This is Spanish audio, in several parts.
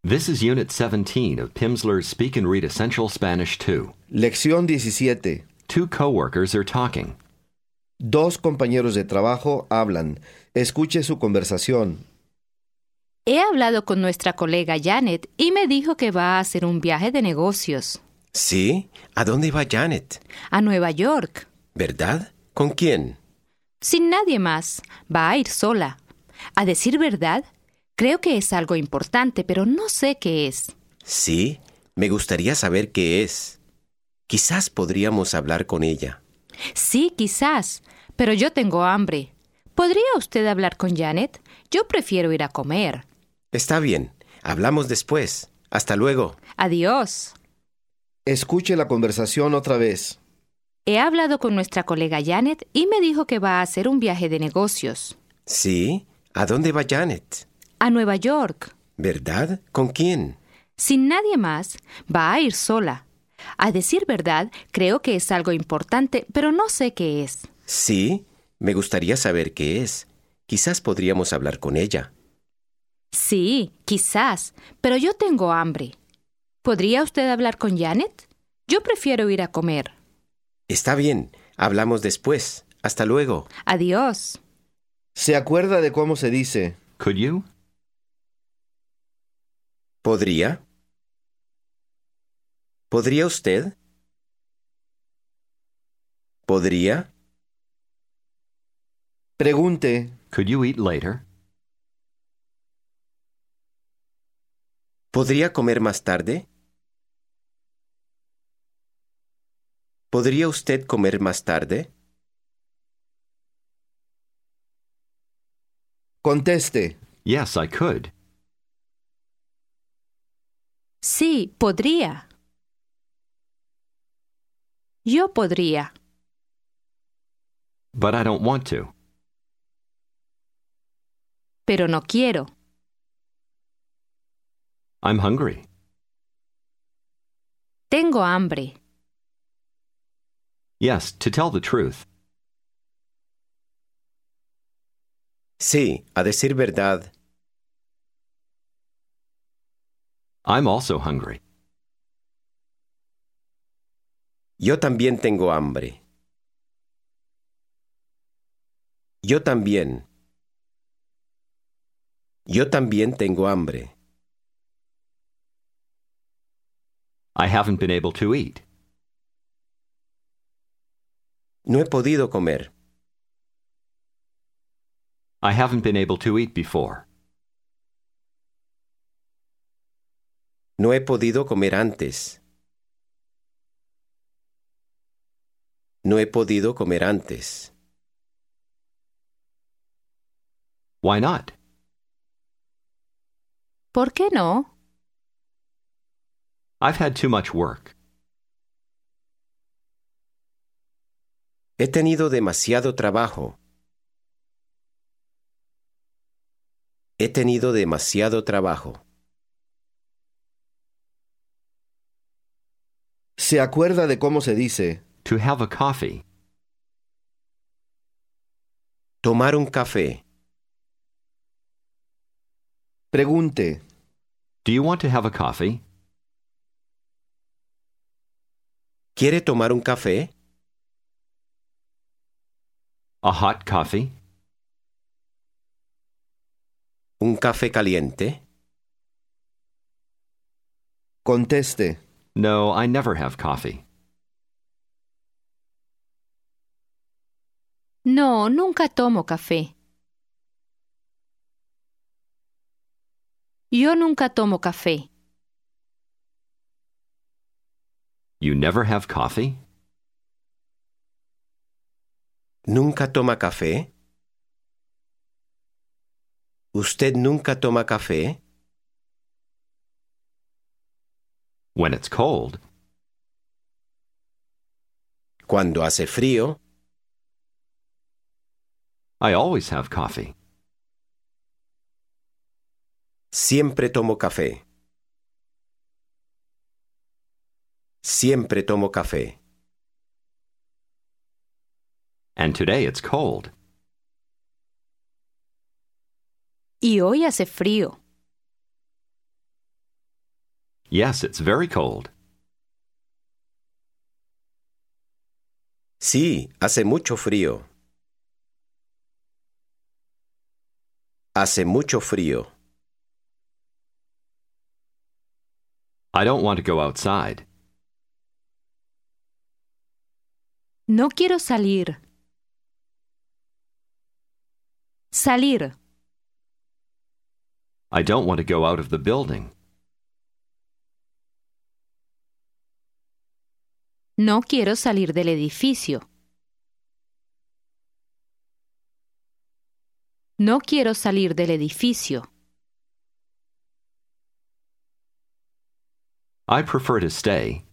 This is Unit 17 of Pimsleur's Speak and Read Essential Spanish 2. Lección 17. Two coworkers are talking. Dos compañeros de trabajo hablan. Escuche su conversación. He hablado con nuestra colega Janet y me dijo que va a hacer un viaje de negocios. ¿Sí? ¿A dónde va Janet? A Nueva York. ¿Verdad? ¿Con quién? Sin nadie más. Va a ir sola. A decir verdad, creo que es algo importante, pero no sé qué es. Sí, me gustaría saber qué es. Quizás podríamos hablar con ella. Sí, quizás, pero yo tengo hambre. ¿Podría usted hablar con Janet? Yo prefiero ir a comer. Está bien, hablamos después. Hasta luego. Adiós. Escuche la conversación otra vez. He hablado con nuestra colega Janet y me dijo que va a hacer un viaje de negocios. ¿Sí? ¿A dónde va Janet? A Nueva York. ¿Verdad? ¿Con quién? Sin nadie más. Va a ir sola. A decir verdad, creo que es algo importante, pero no sé qué es. Sí, me gustaría saber qué es. Quizás podríamos hablar con ella. Sí, quizás, pero yo tengo hambre. ¿Podría usted hablar con Janet? Yo prefiero ir a comer. Está bien, hablamos después. Hasta luego. Adiós. ¿Se acuerda de cómo se dice? Could you? ¿Podría? ¿Podría usted? ¿Podría? Pregunte. Could you eat later? ¿Podría comer más tarde? ¿Podría usted comer más tarde? Conteste. Yes, I could. Sí, podría. Yo podría. But I don't want to. Pero no quiero. I'm hungry. Tengo hambre. Yes, to tell the truth. Sí, a decir verdad. I'm also hungry. Yo también tengo hambre. Yo también. Yo también tengo hambre. I haven't been able to eat. No he podido comer. I haven't been able to eat before. No he podido comer antes. No he podido comer antes. Why not? ¿Por qué no? I've had too much work. He tenido demasiado trabajo. He tenido demasiado trabajo. ¿Se acuerda de cómo se dice? To have a coffee. Tomar un café. Pregunte. Do you want to have a coffee? ¿Quiere tomar un café? A hot coffee? ¿Un café caliente? Conteste. No, I never have coffee. No, nunca tomo café. Yo nunca tomo café. You never have coffee? ¿Nunca toma café? ¿Usted nunca toma café? When it's cold. Cuando hace frío, I always have coffee. siempre tomo café. Siempre tomo café. And today it's cold. Y hoy hace frío. Yes, it's very cold. Sí, hace mucho frío. Hace mucho frío. I don't want to go outside. No quiero salir. Salir. I don't want to go out of the building. No quiero salir del edificio. No quiero salir del edificio. I prefer to stay.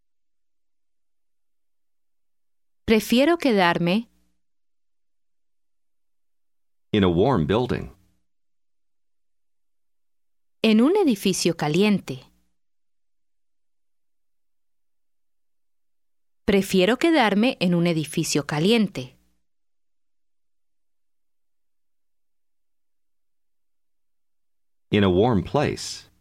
Prefiero quedarme In a warm building. en un edificio caliente. Prefiero quedarme en un edificio caliente. In a warm place.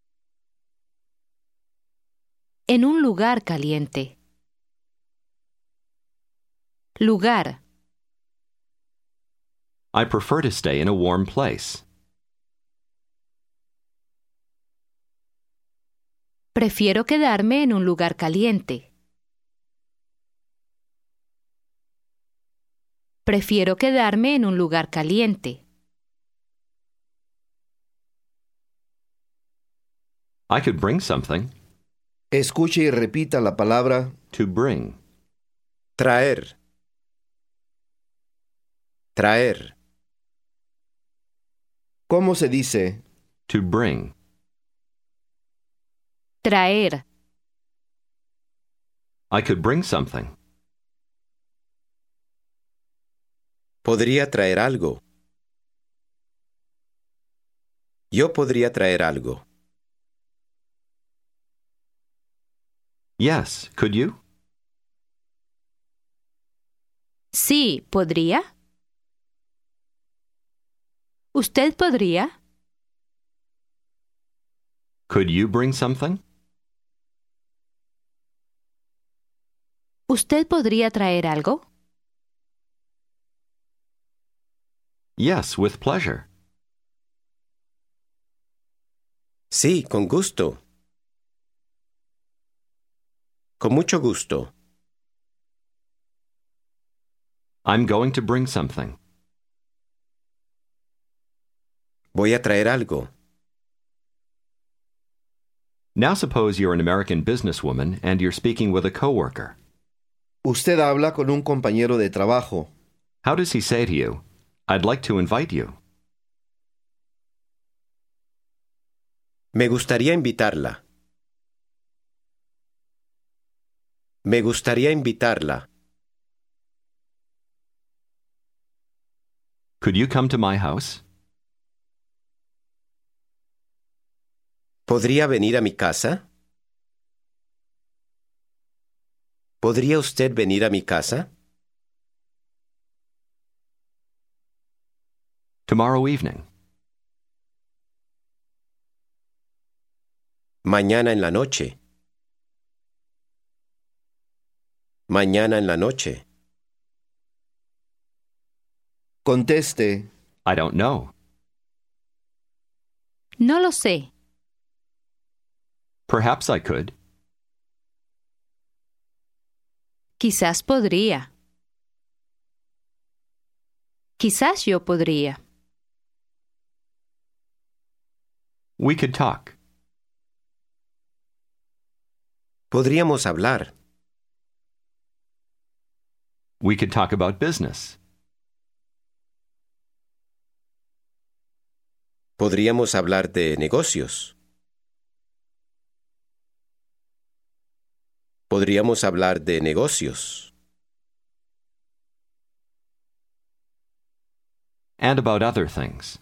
En un lugar caliente. Lugar. I prefer to stay in a warm place. Prefiero quedarme en un lugar caliente. Prefiero quedarme en un lugar caliente. I could bring something. Escuche y repita la palabra To bring. Traer. Traer. ¿Cómo se dice? To bring. Traer. I could bring something. Podría traer algo. Yo podría traer algo. Yes, could you? Sí, ¿podría? ¿Usted podría? Could you bring something? ¿Usted podría traer algo? Yes, with pleasure. Sí, con gusto. Con mucho gusto. I'm going to bring something. Voy a traer algo. Now suppose you're an American businesswoman and you're speaking with a coworker. Usted habla con un compañero de trabajo. How does he say to you, I'd like to invite you? Me gustaría invitarla. Me gustaría invitarla. Could you come to my house? ¿Podría venir a mi casa? ¿Podría usted venir a mi casa? Tomorrow evening. Mañana en la noche. Mañana en la noche. Conteste. I don't know. No lo sé. Perhaps I could. Quizás podría. Quizás yo podría. We could talk. Podríamos hablar. We could talk about business. Podríamos hablar de negocios. Podríamos hablar de negocios. And about other things.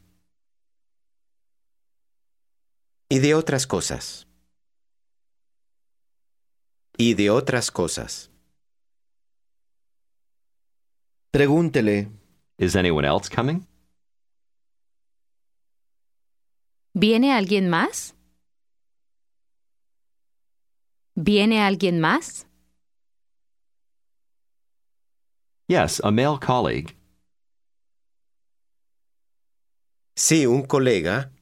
Y de otras cosas. Y de otras cosas. Pregúntele. Is anyone else coming? ¿Viene alguien más? ¿Viene alguien más? Yes, a male colleague. Sí, un colega.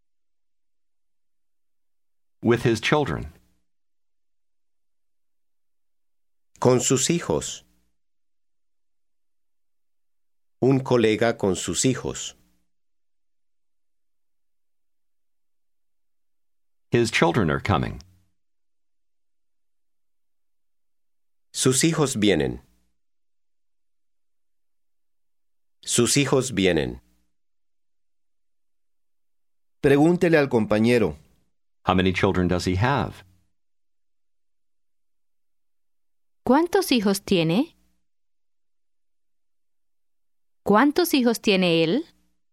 With his children. Con sus hijos. Un colega con sus hijos. His children are coming. Sus hijos vienen. Sus hijos vienen. Pregúntele al compañero. How many children does he have? ¿Cuántos hijos tiene? ¿Cuántos hijos tiene él?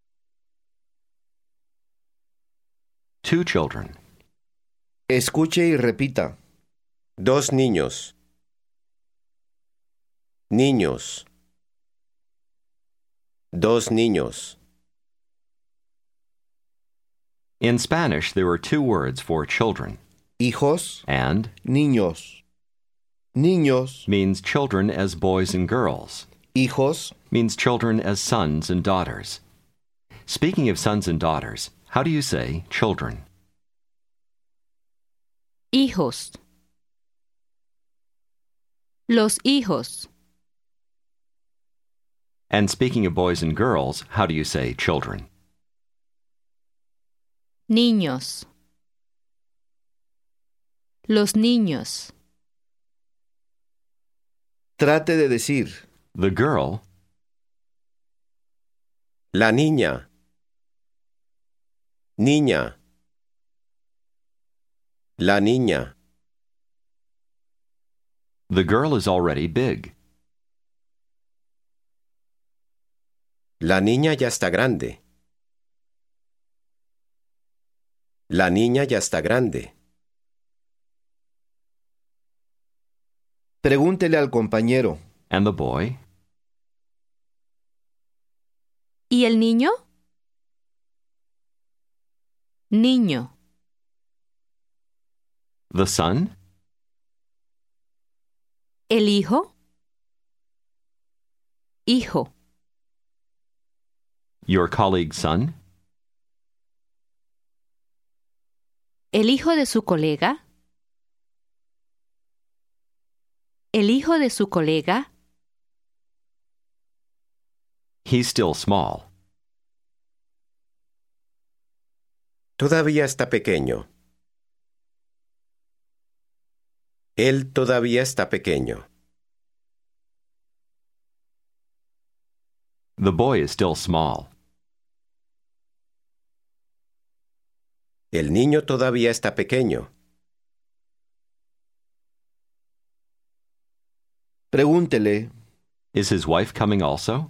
2 children. Escuche y repita. 2 niños. Niños. 2 niños. In Spanish, there are 2 words for children. Hijos, And niños. Niños, means children as boys and girls. hijos, Means children as sons and daughters. Speaking of sons and daughters, how do you say children? Hijos. Los hijos. And speaking of boys and girls, how do you say children? Niños. Los niños. trate de decir. The girl, La niña. Niña. La niña. the girl is already big. La niña ya está grande. La niña ya está grande. Pregúntele al compañero. And the boy, ¿Y el niño? Niño. the son, ¿El hijo? Hijo. your colleague's son, ¿El hijo de su colega? ¿El hijo de su colega? he's still small. Todavía está pequeño. Él todavía está pequeño. The boy is still small. El niño todavía está pequeño. Pregúntele. Is his wife coming also?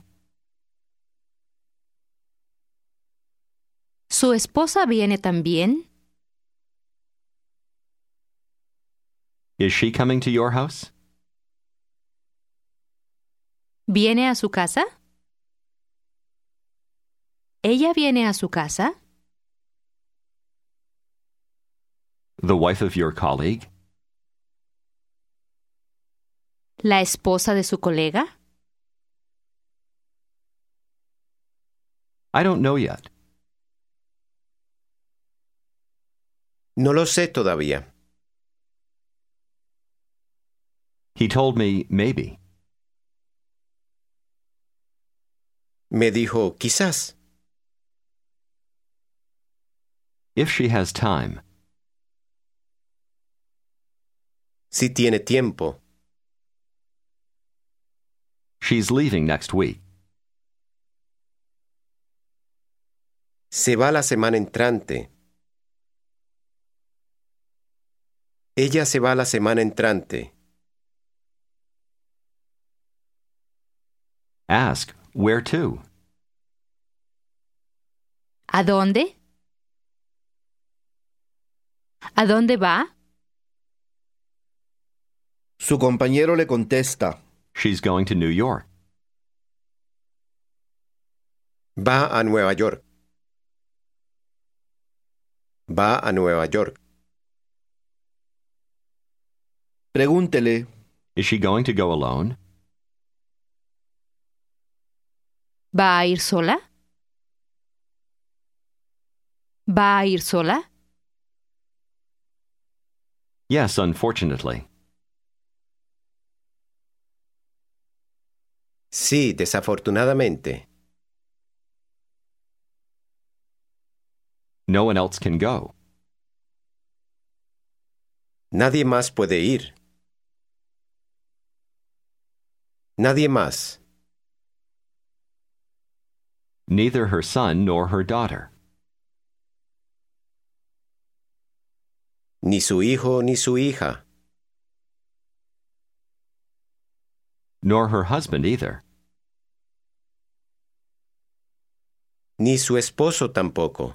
¿Su esposa viene también? Is she coming to your house? ¿Viene a su casa? ¿Ella viene a su casa? The wife of your colleague? ¿La esposa de su colega? I don't know yet. No lo sé todavía. He told me maybe. Me dijo, quizás. If she has time. Si tiene tiempo. She's leaving next week. Se va la semana entrante. Ella se va la semana entrante. Ask, where to? ¿A dónde? ¿A dónde va? Su compañero le contesta. She's going to New York. Va a Nueva York. Va a Nueva York. Pregúntele. Is she going to go alone? ¿Va a ir sola? ¿Va a ir sola? Yes, unfortunately. Sí, desafortunadamente. No one else can go. Nadie más puede ir. Nadie más. Neither her son nor her daughter. Ni su hijo ni su hija. Nor her husband either. Ni su esposo tampoco.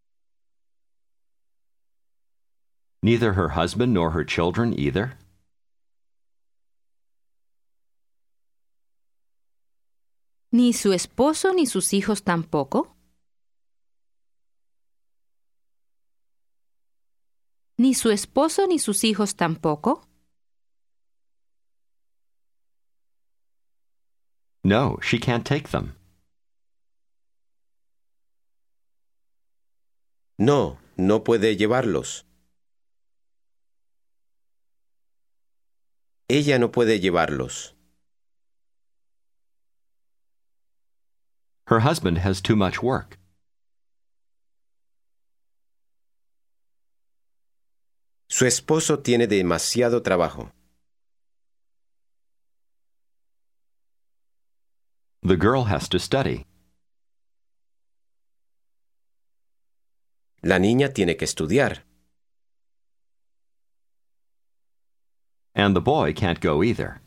Neither her husband nor her children either. ¿Ni su esposo ni sus hijos tampoco? ¿Ni su esposo ni sus hijos tampoco? No, she can't take them. No, no puede llevarlos. Ella no puede llevarlos. Her husband has too much work. Su esposo tiene demasiado trabajo. The girl has to study. La niña tiene que estudiar. And the boy can't go either.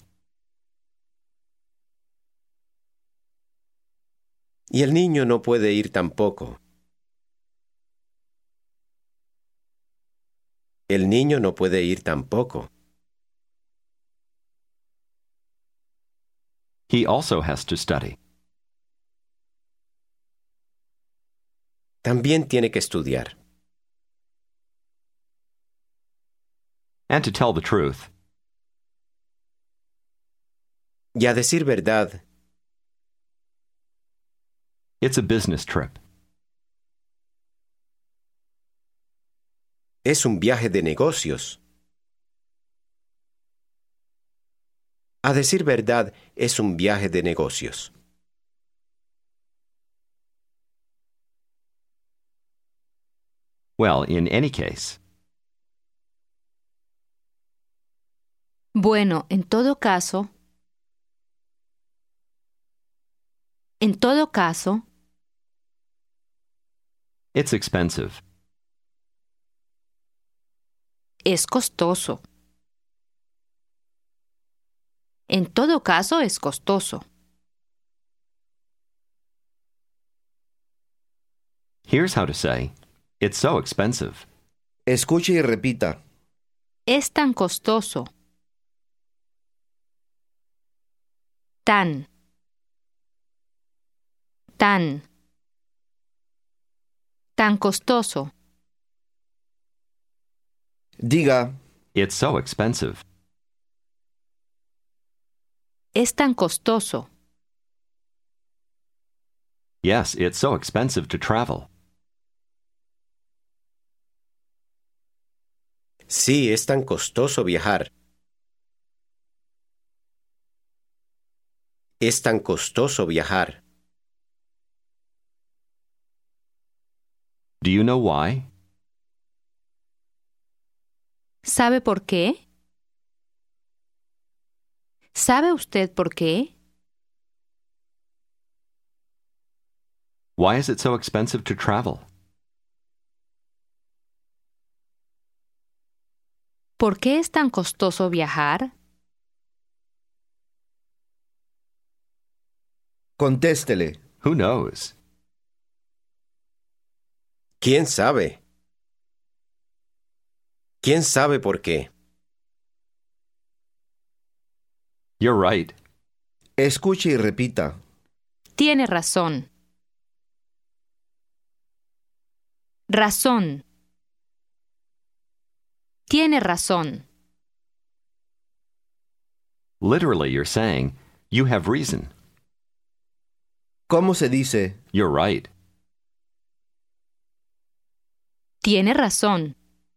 Y el niño no puede ir tampoco. El niño no puede ir tampoco. He also has to study. También tiene que estudiar. And to tell the truth, Y a decir verdad, it's a business trip. es un viaje de negocios. A decir verdad, es un viaje de negocios. Well, in any case, Bueno, en todo caso, it's expensive. es costoso. En todo caso, es costoso. Here's how to say, it's so expensive. Escuche y repita. Es tan costoso. Tan. Tan costoso. Diga. It's so expensive. Es tan costoso. Yes, it's so expensive to travel. Sí, es tan costoso viajar. Es tan costoso viajar. Do you know why? ¿Sabe por qué? ¿Sabe usted por qué? Why is it so expensive to travel? ¿Por qué es tan costoso viajar? Contéstele. Who knows? ¿Quién sabe? ¿Quién sabe por qué? You're right. Escuche y repita. Tiene razón. Razón. Tiene razón. Literally, you're saying, you have reason. ¿Cómo se dice? You're right. Tiene razón.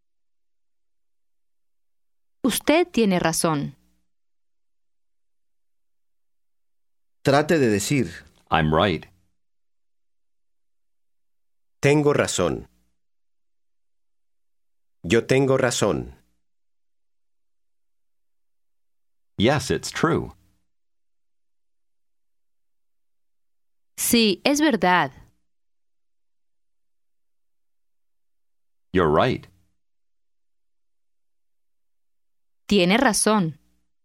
Usted tiene razón. Trate de decir. I'm right. Tengo razón. Yo tengo razón. Yes, it's true. Sí, es verdad. You're right. Tiene razón.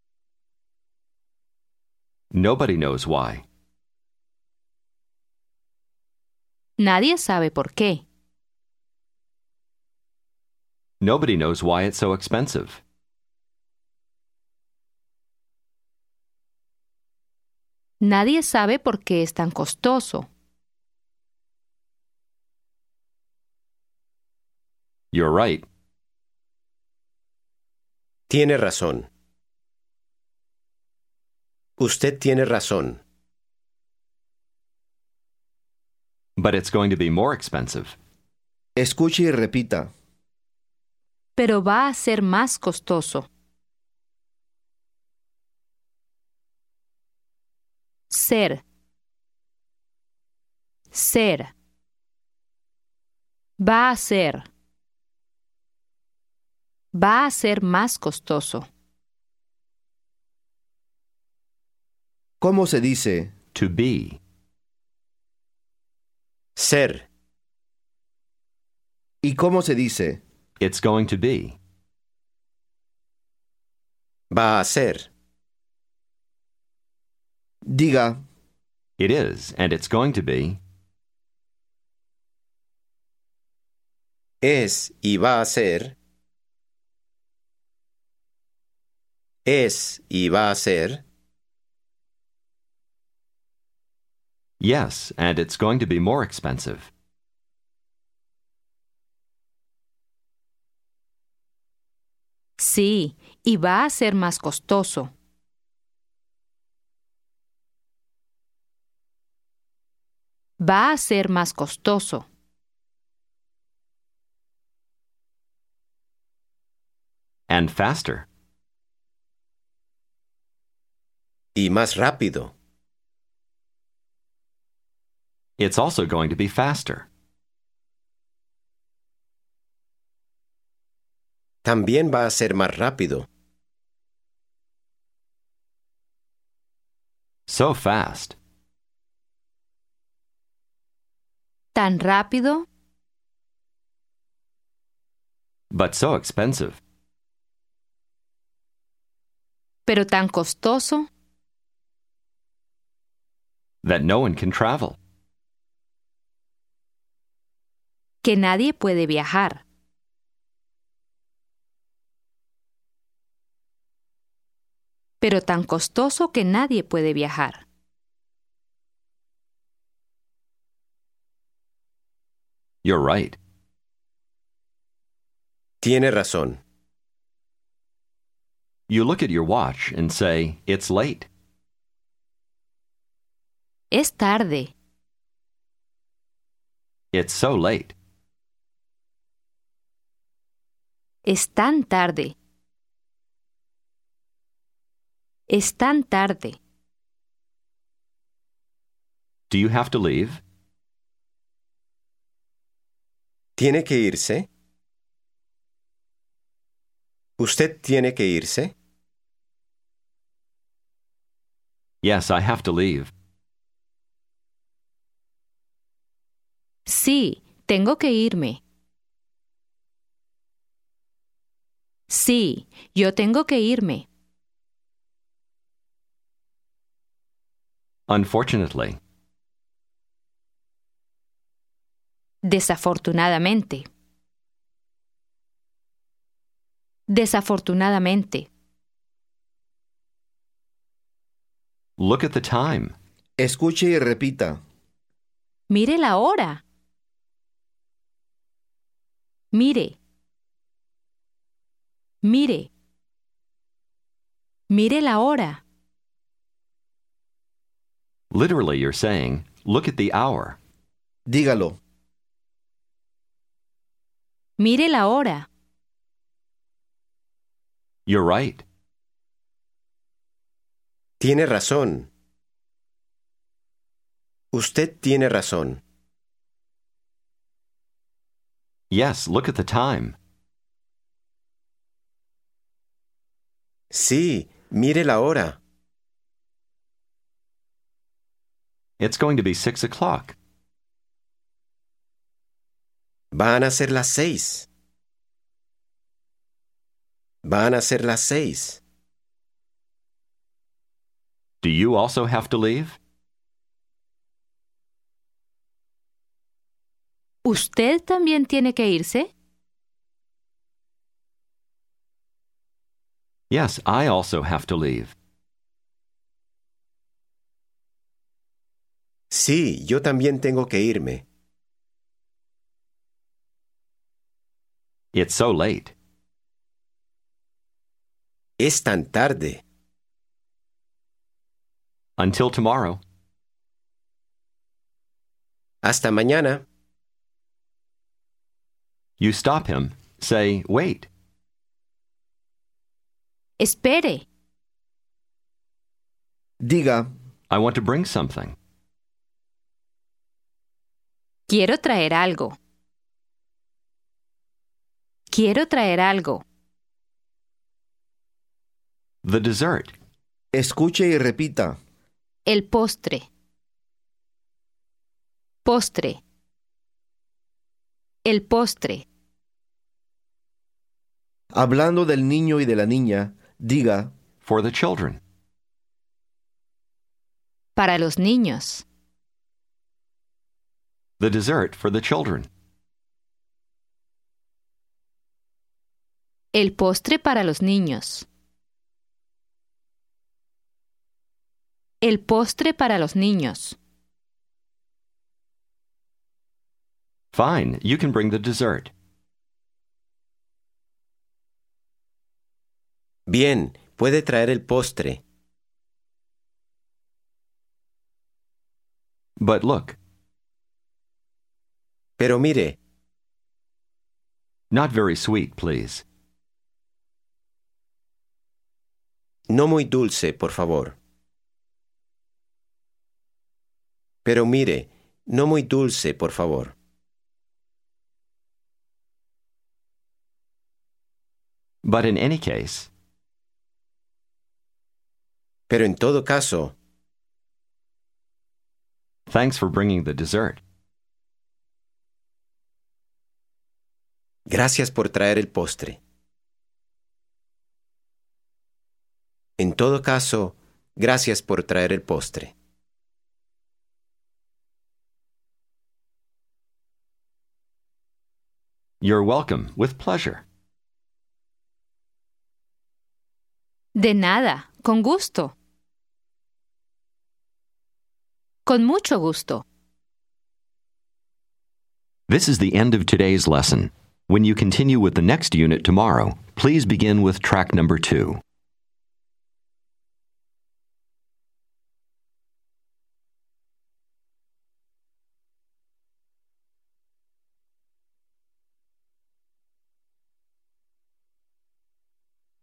Nobody knows why. Nadie sabe por qué. Nobody knows why it's so expensive. Nadie sabe por qué es tan costoso. You're right. Tiene razón. Usted tiene razón. But it's going to be more expensive. Escuche y repita. Pero va a ser más costoso. Ser. Ser. Va a ser. Va a ser más costoso. ¿Cómo se dice? To be. Ser. ¿Y cómo se dice? It's going to be. Va a ser. Diga. It is, and it's going to be. Es y va a ser. Es y va a ser. Yes, and it's going to be more expensive. Sí, y va a ser más costoso. Va a ser más costoso. And faster. Y más rápido. It's also going to be faster. También va a ser más rápido. So fast. Tan rápido, But so expensive. pero tan costoso, That no one can travel. que nadie puede viajar. Pero tan costoso que nadie puede viajar. You're right. Tiene razón. You look at your watch and say, it's late. Es tarde. It's so late. Es tan tarde. Es tan tarde. Do you have to leave? ¿Tiene que irse? ¿Usted tiene que irse? Yes, I have to leave. Sí, tengo que irme. Sí, yo tengo que irme. Unfortunately. Desafortunadamente. Desafortunadamente. Look at the time. Escuche y repita. Mire la hora. Mire. Mire. Mire la hora. Literally, you're saying, look at the hour. Dígalo. Mire la hora. You're right. Tiene razón. Usted tiene razón. Yes, look at the time. Sí, mire la hora. It's going to be 6 o'clock. Van a ser las 6. Van a ser las 6. Do you also have to leave? ¿Usted también tiene que irse? Yes, I also have to leave. Sí, yo también tengo que irme. It's so late. Es tan tarde. Until tomorrow. Hasta mañana. You stop him. Say, wait. Espere. Diga, I want to bring something. Quiero traer algo. Quiero traer algo. The dessert. escuche y repita. El postre. Postre. El postre. Hablando del niño y de la niña, diga, For the children. Para los niños. The dessert for the children. El postre para los niños. El postre para los niños. Fine, you can bring the dessert. Bien, puede traer el postre. But look, Pero mire, not very sweet, please. no muy dulce, por favor. Pero mire, no muy dulce, por favor. But in any case, Pero en todo caso, thanks for bringing the dessert. gracias por traer el postre. En todo caso, gracias por traer el postre. You're welcome, with pleasure. De nada, con gusto. Con mucho gusto. This is the end of today's lesson. When you continue with the next unit tomorrow, please begin with track number 2.